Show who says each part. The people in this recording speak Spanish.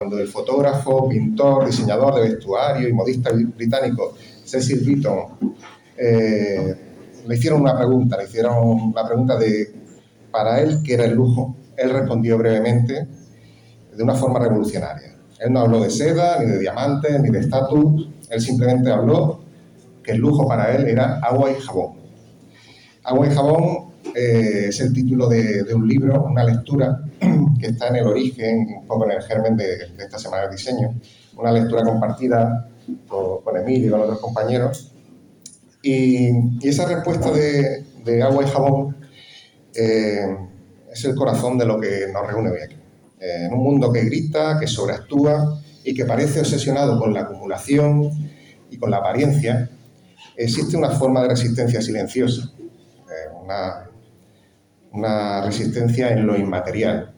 Speaker 1: Cuando el fotógrafo, pintor, diseñador de vestuario y modista británico Cecil Beaton le hicieron la pregunta de, para él, ¿qué era el lujo? Él respondió brevemente, de una forma revolucionaria. Él no habló de seda, ni de diamantes, ni de estatus. Él simplemente habló que el lujo para él era agua y jabón. Agua y jabón es el título de un libro, una lectura que está en el origen, un poco en el germen de esta semana de diseño. Una lectura compartida con Emilio y con otros compañeros. Y esa respuesta de agua y jabón es el corazón de lo que nos reúne hoy aquí. En un mundo que grita, que sobreactúa y que parece obsesionado con la acumulación y con la apariencia, existe una forma de resistencia silenciosa, una resistencia en lo inmaterial,